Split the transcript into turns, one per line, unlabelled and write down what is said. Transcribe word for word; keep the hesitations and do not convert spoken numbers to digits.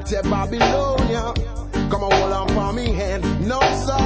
Babylonia. Come on, hold on for me hand. No, sir.